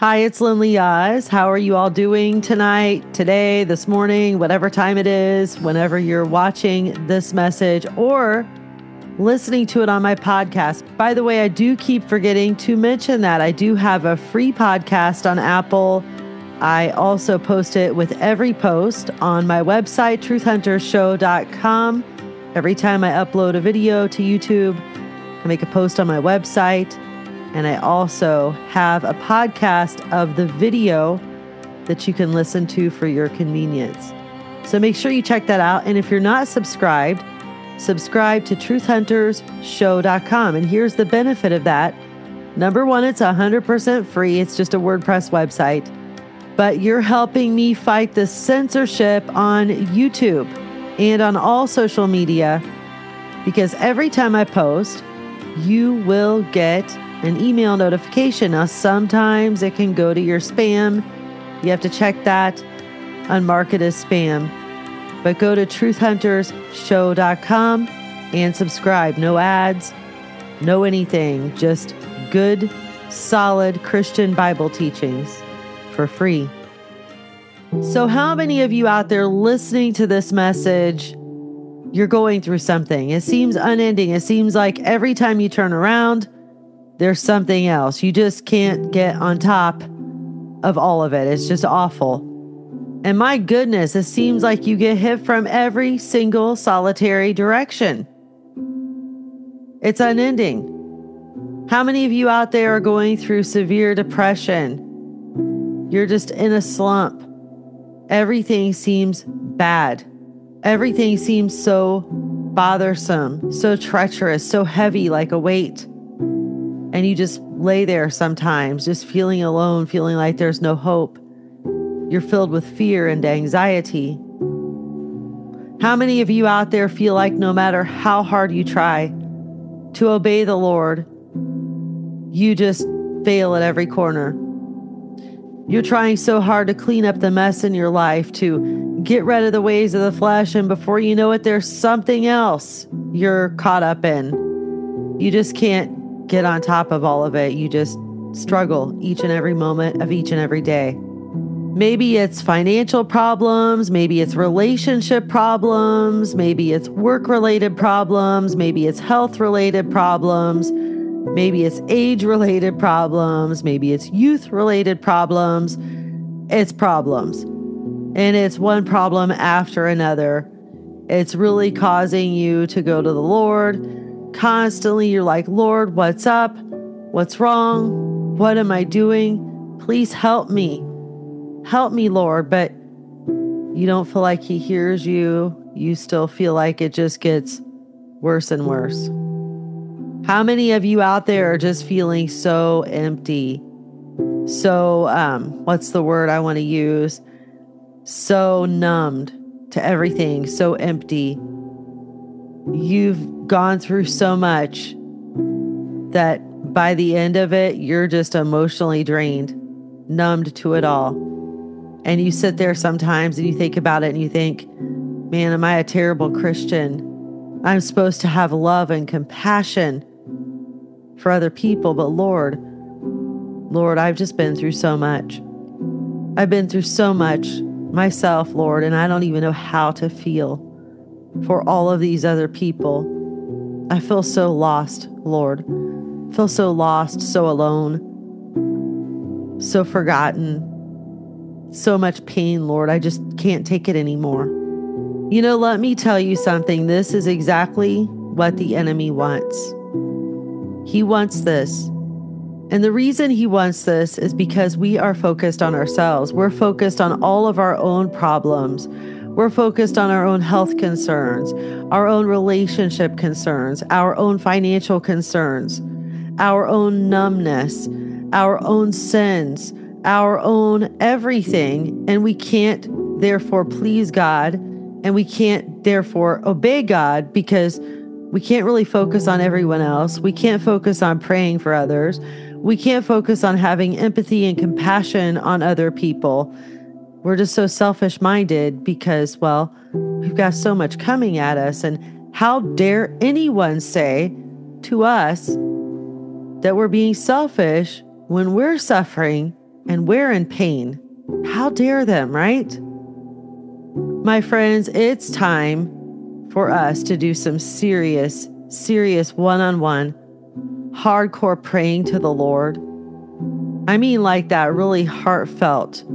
Hi, it's Lindley Oz. How are you all doing tonight, today, this morning, whatever time it is, whenever you're watching this message or listening to it on my podcast? By the way, I do keep forgetting to mention that I do have a free podcast on Apple. I also post it with every post on my website, truthhuntershow.com. Every time I upload a video to YouTube, I make a post on my website. And I also have a podcast of the video that you can listen to for your convenience. So make sure you check that out. And if you're not subscribed, subscribe to truthhuntersshow.com. And here's the benefit of that. Number one, it's 100% free. It's just a WordPress website. But you're helping me fight the censorship on YouTube and on all social media, because every time I post, you will get an email notification. Now, sometimes it can go to your spam. You have to check that, unmark it as spam. But go to truthhuntersshow.com and subscribe. No ads, no anything. Just good, solid Christian Bible teachings for free. So how many of you out there listening to this message, you're going through something? It seems unending. It seems like every time you turn around, there's something else. You just can't get on top of all of it. It's just awful. And my goodness, it seems like you get hit from every single solitary direction. It's unending. How many of you out there are going through severe depression? You're just in a slump. Everything seems bad. Everything seems so bothersome, so treacherous, so heavy, like a weight. And you just lay there sometimes, just feeling alone, feeling like there's no hope. You're filled with fear and anxiety. How many of you out there feel like no matter how hard you try to obey the Lord, you just fail at every corner? You're trying so hard to clean up the mess in your life, to get rid of the ways of the flesh, and before you know it, there's something else you're caught up in. You just can't get on top of all of it. You just struggle each and every moment of each and every day. Maybe it's financial problems, maybe it's relationship problems, maybe it's work-related problems, maybe it's health-related problems, maybe it's age-related problems, maybe it's youth-related problems. It's problems. And it's one problem after another. It's really causing you to go to the Lord. Constantly, you're like, Lord, what's up? What's wrong? What am I doing? Please help me. Help me, Lord. But you don't feel like He hears you. You still feel like it just gets worse and worse. How many of you out there are just feeling so empty? So, what's the word I want to use? So numbed to everything, so empty. You've gone through so much that by the end of it, you're just emotionally drained, numbed to it all. And you sit there sometimes and you think about it and you think, man, am I a terrible Christian? I'm supposed to have love and compassion for other people, but Lord, I've just been through so much. I've been through so much myself, Lord, and I don't even know how to feel for all of these other people. I feel so lost, Lord. I feel so lost, so alone, so forgotten, so much pain, Lord. I just can't take it anymore. You know, let me tell you something. This is exactly what the enemy wants. He wants this. And the reason he wants this is because we are focused on ourselves. We're focused on all of our own problems. We're focused on our own health concerns, our own relationship concerns, our own financial concerns, our own numbness, our own sins, our own everything. And we can't therefore please God, and we can't therefore obey God, because we can't really focus on everyone else. We can't focus on praying for others. We can't focus on having empathy and compassion on other people. We're just so selfish-minded because, well, we've got so much coming at us. And how dare anyone say to us that we're being selfish when we're suffering and we're in pain. How dare them, right? My friends, it's time for us to do some serious one-on-one, hardcore praying to the Lord. I mean, like that really heartfelt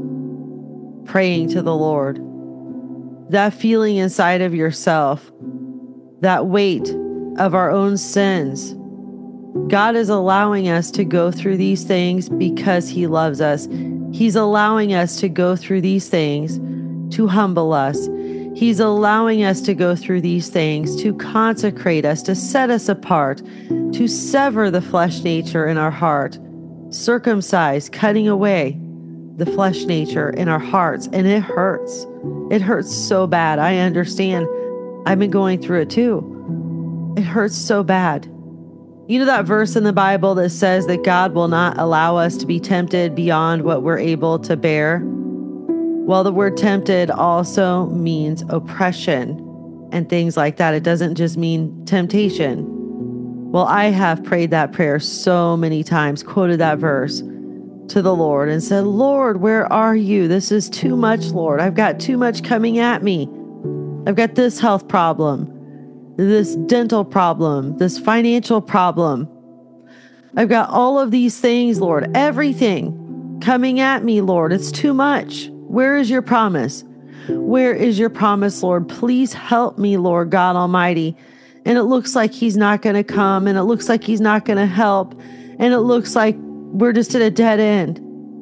praying to the Lord. That feeling inside of yourself, that weight of our own sins. God is allowing us to go through these things because He loves us. He's allowing us to go through these things to humble us. He's allowing us to go through these things to consecrate us, to set us apart, to sever the flesh nature in our heart, circumcise, cutting away the flesh nature in our hearts. And it hurts. It hurts so bad. I understand. I've been going through it too. It hurts so bad. You know that verse in the Bible that says that God will not allow us to be tempted beyond what we're able to bear? Well, the word tempted also means oppression and things like that. It doesn't just mean temptation. Well, I have prayed that prayer so many times, quoted that verse to the Lord and said, Lord, where are you? This is too much, Lord. I've got too much coming at me. I've got this health problem, this dental problem, this financial problem. I've got all of these things, Lord, everything coming at me, Lord. It's too much. Where is your promise? Where is your promise, Lord? Please help me, Lord God Almighty. And it looks like He's not going to come, and it looks like He's not going to help, and it looks like we're just at a dead end.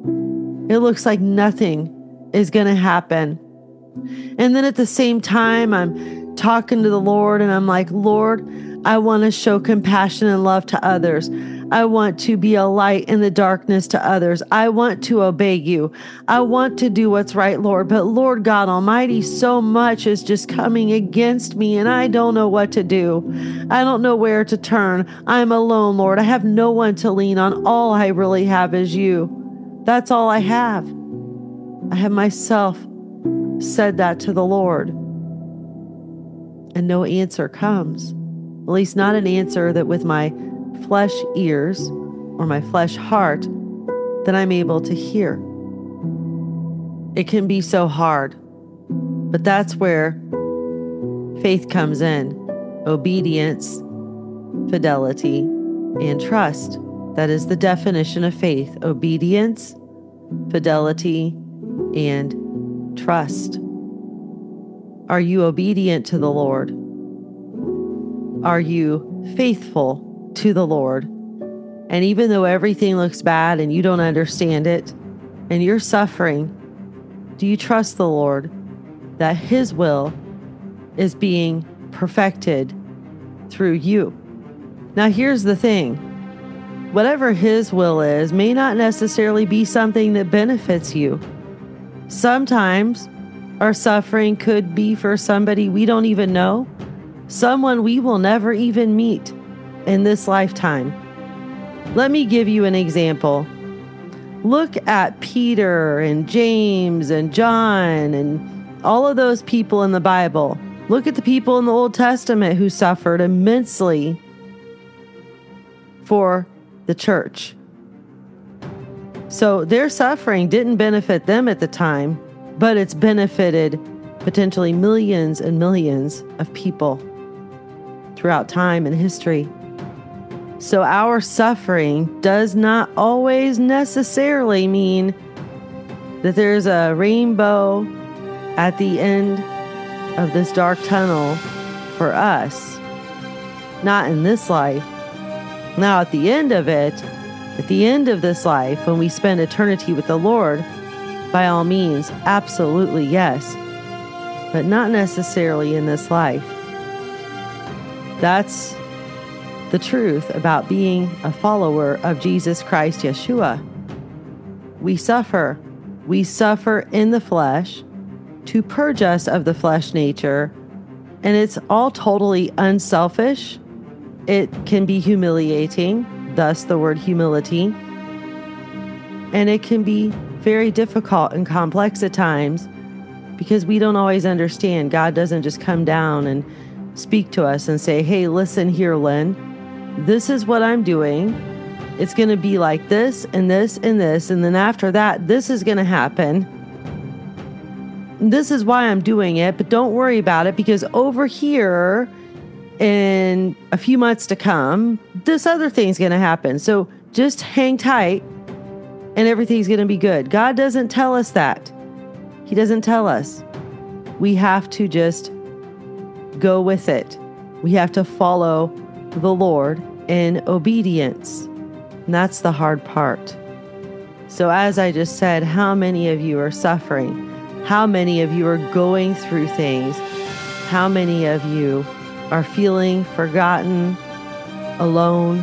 It looks like nothing is going to happen. And then at the same time, I'm talking to the Lord and I'm like, Lord, I want to show compassion and love to others. I want to be a light in the darkness to others. I want to obey you. I want to do what's right, Lord. But Lord God Almighty, so much is just coming against me and I don't know what to do. I don't know where to turn. I'm alone, Lord. I have no one to lean on. All I really have is you. That's all I have. I have myself said that to the Lord. And no answer comes. At least not an answer that with my flesh ears or my flesh heart that I'm able to hear. It can be so hard, but that's where faith comes in. Obedience, fidelity, and trust. That is the definition of faith. Obedience, fidelity, and trust. Are you obedient to the Lord? Are you faithful to the Lord? And even though everything looks bad and you don't understand it and you're suffering, do you trust the Lord that His will is being perfected through you? Now, here's the thing. Whatever His will is may not necessarily be something that benefits you. Sometimes our suffering could be for somebody we don't even know, someone we will never even meet in this lifetime. Let me give you an example. Look at Peter and James and John and all of those people in the Bible. Look at the people in the Old Testament who suffered immensely for the church. So their suffering didn't benefit them at the time, but it's benefited potentially millions and millions of people throughout time and history. So our suffering does not always necessarily mean that there's a rainbow at the end of this dark tunnel for us. Not in this life. Now, at the end of it, at the end of this life, when we spend eternity with the Lord, by all means, absolutely yes, but not necessarily in this life. That's the truth about being a follower of Jesus Christ, Yeshua. We suffer. We suffer in the flesh to purge us of the flesh nature, and it's all totally unselfish. It can be humiliating, thus the word humility, and it can be very difficult and complex at times because we don't always understand. God doesn't just come down and speak to us and say, hey, listen here, Lynn, this is what I'm doing. It's going to be like this and this and this. And then after that, this is going to happen. This is why I'm doing it, but don't worry about it, because over here in a few months to come, this other thing's going to happen. So just hang tight and everything's going to be good. God doesn't tell us that. He doesn't tell us. We have to just go with it. We have to follow the Lord in obedience. And that's the hard part. So as I just said, how many of you are suffering? How many of you are going through things? How many of you are feeling forgotten, alone?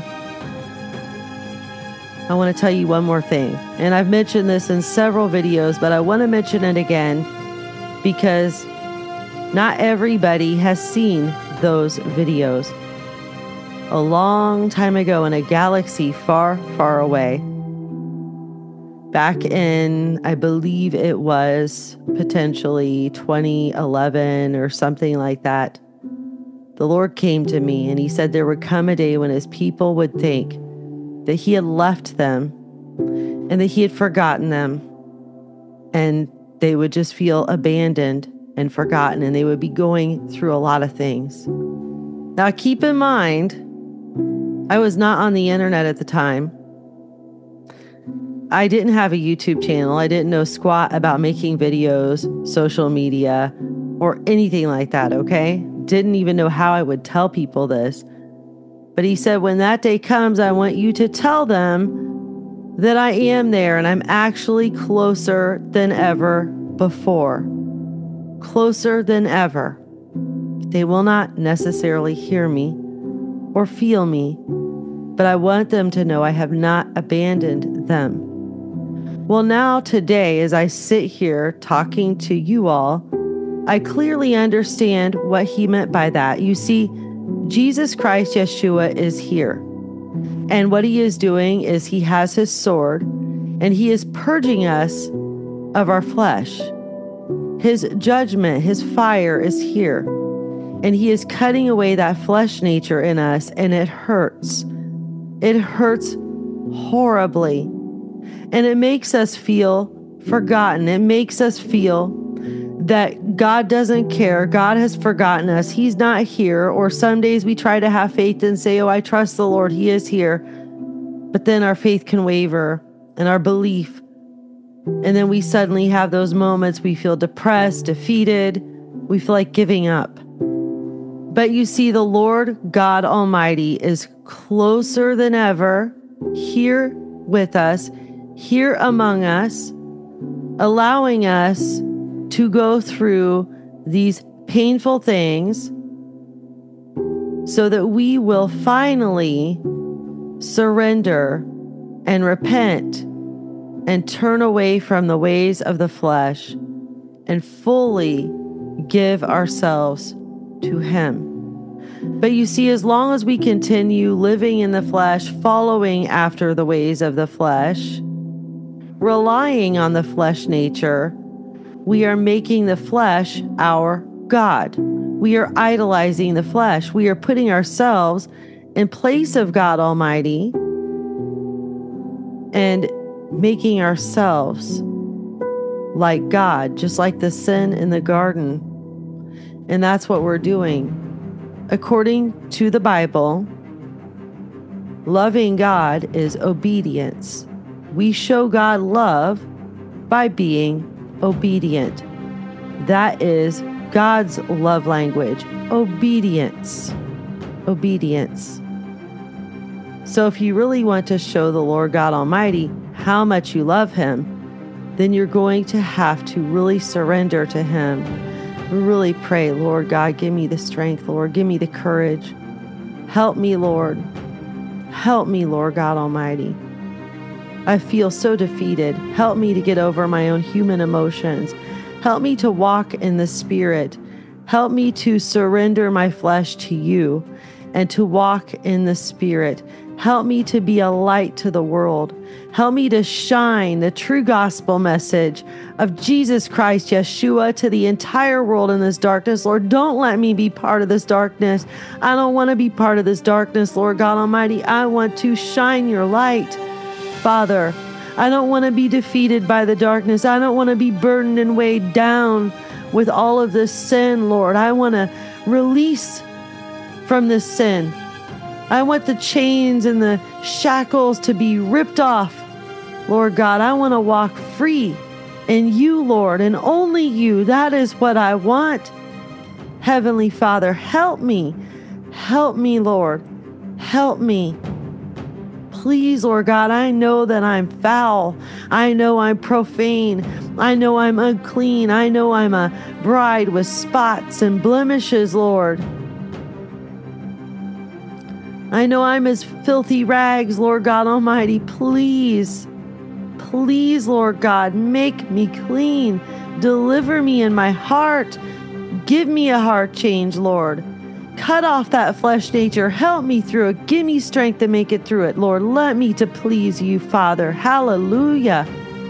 I want to tell you one more thing. And I've mentioned this in several videos, but I want to mention it again because not everybody has seen those videos. A long time ago in a galaxy far, far away, back in, I believe it was potentially 2011 or something like that, the Lord came to me and he said there would come a day when his people would think that he had left them and that he had forgotten them, and they would just feel abandoned and forgotten, and they would be going through a lot of things. Now, keep in mind, I was not on the internet at the time. I didn't have a YouTube channel. I didn't know squat about making videos, social media, or anything like that, okay? Didn't even know how I would tell people this. But he said, when that day comes, I want you to tell them that I am there and I'm actually closer than ever before. Closer than ever. They will not necessarily hear me or feel me, but I want them to know I have not abandoned them. Well, now today, as I sit here talking to you all, I clearly understand what he meant by that. You see, Jesus Christ, Yeshua, is here. And what he is doing is he has his sword and he is purging us of our flesh. His judgment, his fire is here. And he is cutting away that flesh nature in us, and it hurts. It hurts horribly. And it makes us feel forgotten. It makes us feel that God doesn't care. God has forgotten us. He's not here. Or some days we try to have faith and say, oh, I trust the Lord. He is here. But then our faith can waver and our belief. And then we suddenly have those moments we feel depressed, defeated. We feel like giving up. But you see, the Lord God Almighty is closer than ever, here with us, here among us, allowing us to go through these painful things so that we will finally surrender and repent and turn away from the ways of the flesh and fully give ourselves to him. But you see, as long as we continue living in the flesh, following after the ways of the flesh, relying on the flesh nature, we are making the flesh our God. We are idolizing the flesh. We are putting ourselves in place of God Almighty and making ourselves like God, just like the sin in the garden. And that's what we're doing. According to the Bible, loving God is obedience. We show God love by being obedient. That is God's love language, obedience. Obedience. So if you really want to show the Lord God Almighty how much you love him, then you're going to have to really surrender to him. Really pray, Lord God, give me the strength, Lord. Give me the courage. Help me, Lord. Help me, Lord God Almighty. I feel so defeated. Help me to get over my own human emotions. Help me to walk in the Spirit. Help me to surrender my flesh to you and to walk in the Spirit. Help me to be a light to the world. Help me to shine the true gospel message of Jesus Christ, Yeshua, to the entire world in this darkness. Lord, don't let me be part of this darkness. I don't want to be part of this darkness, Lord God Almighty. I want to shine your light, Father. I don't want to be defeated by the darkness. I don't want to be burdened and weighed down with all of this sin, Lord. I want to release from this sin. I want the chains and the shackles to be ripped off, Lord God. I want to walk free in you, Lord, and only you. That is what I want. Heavenly Father, help me. Help me, Lord. Help me. Please, Lord God, I know that I'm foul. I know I'm profane. I know I'm unclean. I know I'm a bride with spots and blemishes, Lord. I know I'm as filthy rags, Lord God Almighty. Please, please, Lord God, make me clean. Deliver me in my heart. Give me a heart change, Lord. Cut off that flesh nature. Help me through it. Give me strength to make it through it, Lord. Let me to please you, Father. Hallelujah.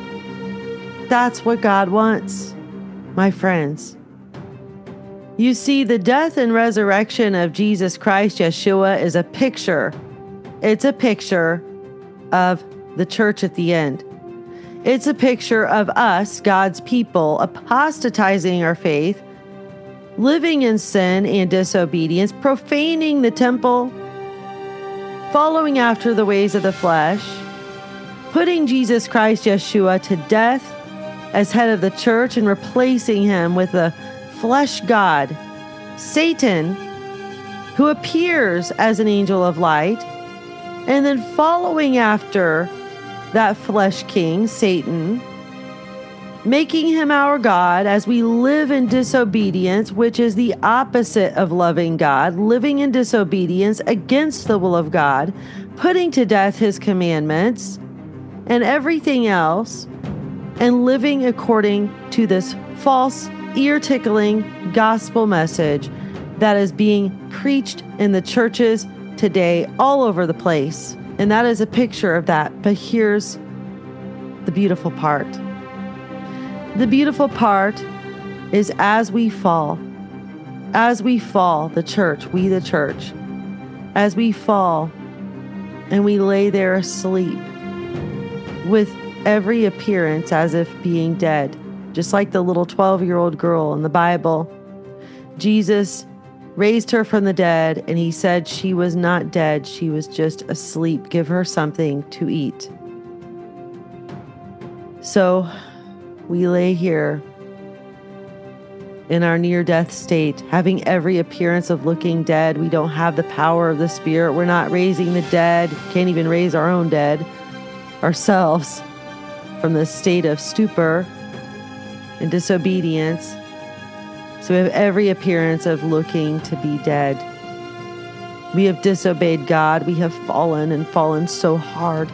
That's what God wants, my friends. You see, the death and resurrection of Jesus Christ, Yeshua, is a picture. It's a picture of the church at the end. It's a picture of us, God's people, apostatizing our faith, living in sin and disobedience, profaning the temple, following after the ways of the flesh, putting Jesus Christ, Yeshua, to death as head of the church and replacing him with a flesh god, Satan, who appears as an angel of light, and then following after that flesh king, Satan, making him our God as we live in disobedience, which is the opposite of loving God, living in disobedience against the will of God, putting to death his commandments and everything else, and living according to this false, ear-tickling gospel message that is being preached in the churches today all over the place. And that is a picture of that. But here's the beautiful part. The beautiful part is as we fall, the church, we the church, as we fall and we lay there asleep with every appearance as if being dead, just like the little 12-year-old girl in the Bible. Jesus raised her from the dead, and he said she was not dead. She was just asleep. Give her something to eat. So we lay here in our near-death state, having every appearance of looking dead. We don't have the power of the Spirit. We're not raising the dead. Can't even raise our own dead ourselves from the state of stupor and disobedience. So we have every appearance of looking to be dead. We have disobeyed God. We have fallen and fallen so hard.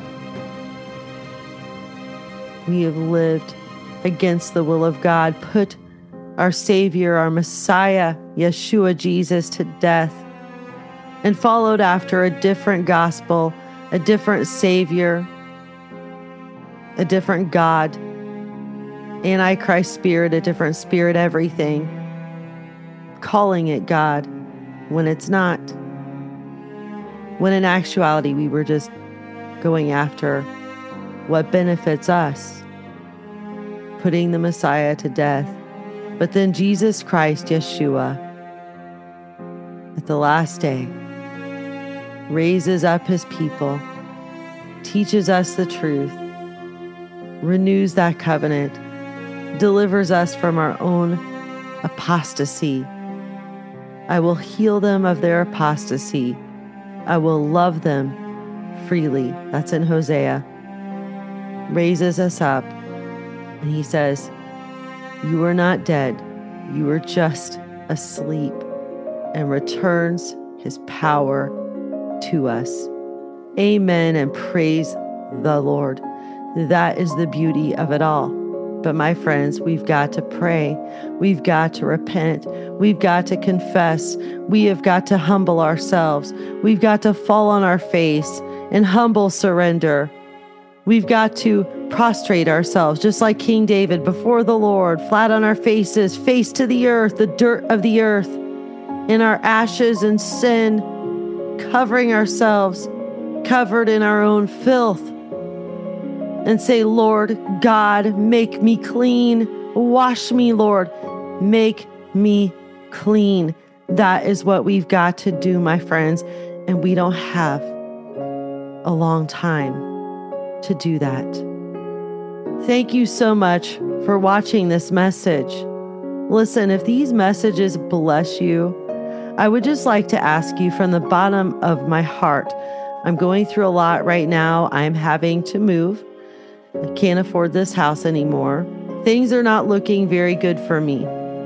We have lived against the will of God, put our Savior, our Messiah, Yeshua Jesus, to death, and followed after a different gospel, a different Savior, a different God, Antichrist spirit, a different spirit, everything, calling it God when it's not. When in actuality, we were just going after what benefits us, putting the Messiah to death. But then Jesus Christ, Yeshua, at the last day, raises up his people, teaches us the truth, renews that covenant, delivers us from our own apostasy. I will heal them of their apostasy. I will love them freely. That's in Hosea. Raises us up. And he says, you are not dead. You are just asleep. And returns his power to us. Amen and praise the Lord. That is the beauty of it all. But my friends, we've got to pray. We've got to repent. We've got to confess. We have got to humble ourselves. We've got to fall on our face in humble surrender. We've got to prostrate ourselves, just like King David, before the Lord, flat on our faces, face to the earth, the dirt of the earth, in our ashes and sin, covering ourselves, covered in our own filth, and say, Lord God, make me clean. Wash me, Lord. Make me clean. That is what we've got to do, my friends. And we don't have a long time to do that. Thank you so much for watching this message. Listen, if these messages bless you, I would just like to ask you from the bottom of my heart. I'm going through a lot right now. I'm having to move. I can't afford this house anymore. Things are not looking very good for me.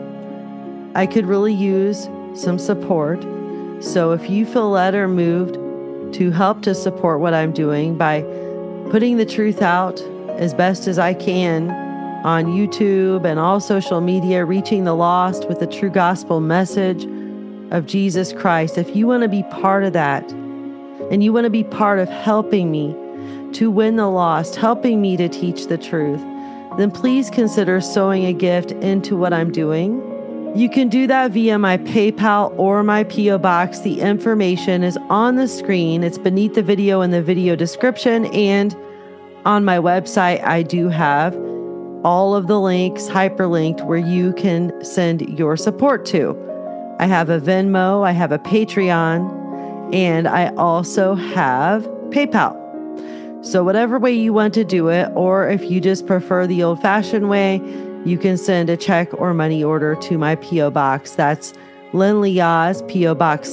I could really use some support. So if you feel led or moved to help to support what I'm doing by putting the truth out as best as I can on YouTube and all social media, reaching the lost with the true gospel message of Jesus Christ, if you want to be part of that and you want to be part of helping me to win the lost, helping me to teach the truth, then please consider sowing a gift into what I'm doing. You can do that via my PayPal or my P.O. Box. The information is on the screen. It's beneath the video in the video description. And on my website, I do have all of the links hyperlinked where you can send your support to. I have a Venmo, I have a Patreon, and I also have PayPal. So whatever way you want to do it, or if you just prefer the old-fashioned way, you can send a check or money order to my P.O. Box. That's Lynn Lee Oz, P.O. Box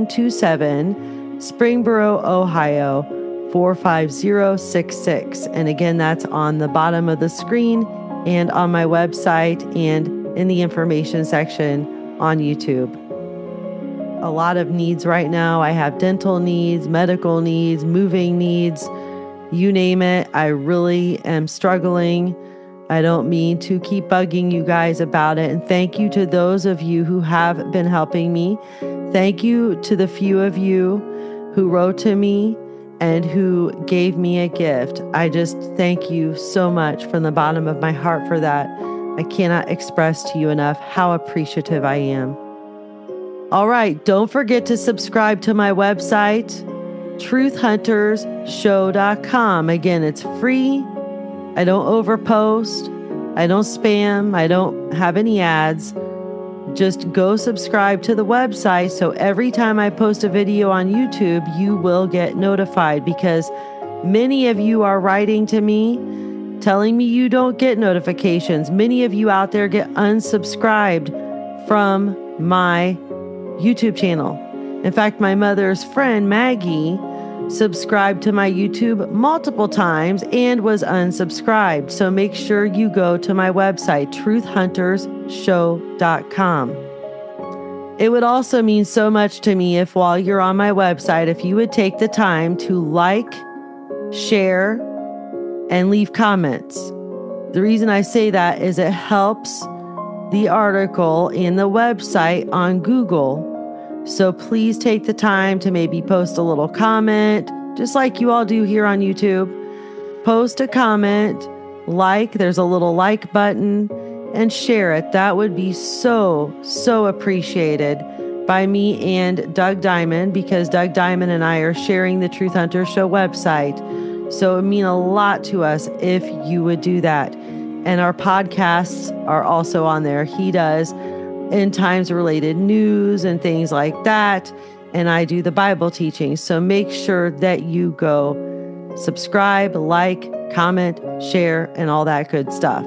727, Springboro, Ohio, 45066. And again, that's on the bottom of the screen and on my website and in the information section on YouTube. A lot of needs right now. I have dental needs, medical needs, moving needs, you name it. I really am struggling. I don't mean to keep bugging you guys about it. And thank you to those of you who have been helping me. Thank you to the few of you who wrote to me and who gave me a gift. I just thank you so much from the bottom of my heart for that. I cannot express to you enough how appreciative I am. All right, don't forget to subscribe to my website, truthhuntersshow.com. Again, it's free. I don't overpost. I don't spam. I don't have any ads. Just go subscribe to the website so every time I post a video on YouTube, you will get notified, because many of you are writing to me telling me you don't get notifications. Many of you out there get unsubscribed from my YouTube channel. In fact, my mother's friend, Maggie, subscribed to my YouTube multiple times and was unsubscribed. So make sure you go to my website, truthhuntersshow.com. It would also mean so much to me if while you're on my website, if you would take the time to like, share, and leave comments. The reason I say that is it helps the article and the website on Google. So please take the time to maybe post a little comment, just like you all do here on YouTube. Post a comment, there's a little like button, and share it. That would be so appreciated by me and Doug Diamond, because Doug Diamond and I are sharing the Truth Hunter Show website. So it would mean a lot to us if you would do that. And our podcasts are also on there. He does end times related news and things like that. And I do the Bible teaching. So make sure that you go subscribe, like, comment, share, and all that good stuff.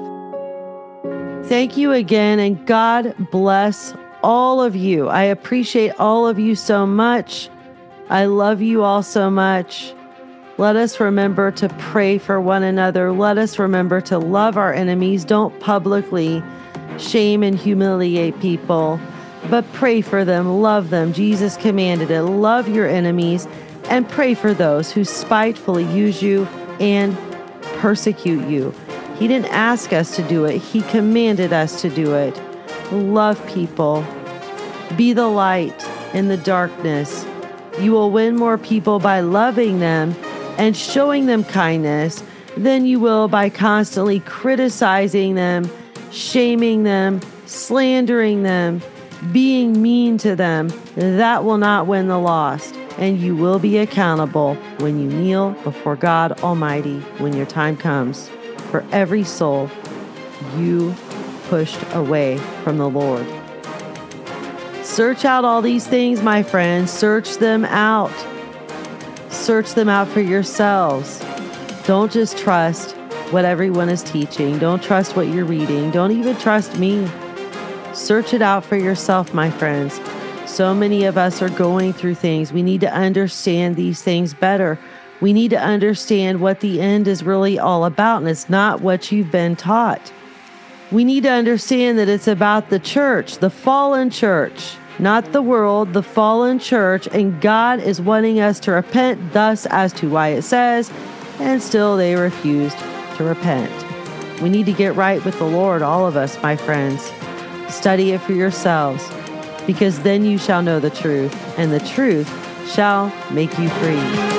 Thank you again, and God bless all of you. I appreciate all of you so much. I love you all so much. Let us remember to pray for one another. Let us remember to love our enemies. Don't publicly shame and humiliate people, but pray for them, love them. Jesus commanded it. Love your enemies and pray for those who spitefully use you and persecute you. He didn't ask us to do it. He commanded us to do it. Love people. Be the light in the darkness. You will win more people by loving them and showing them kindness than you will by constantly criticizing them, shaming them, slandering them, being mean to them. That will not win the lost, and you will be accountable when you kneel before God Almighty when your time comes for every soul you pushed away from the Lord. Search out all these things, my friends. Search them out. Search them out for yourselves. Don't just trust what everyone is teaching. Don't trust what you're reading. Don't even trust me. Search it out for yourself, my friends. So many of us are going through things. We need to understand these things better. We need to understand what the end is really all about, and it's not what you've been taught. We need to understand that it's about the church, the fallen church, not the world, the fallen church, and God is wanting us to repent, thus as to why it says, and still they refused to repent. We need to get right with the Lord, all of us, my friends. Study it for yourselves, because then you shall know the truth, and the truth shall make you free.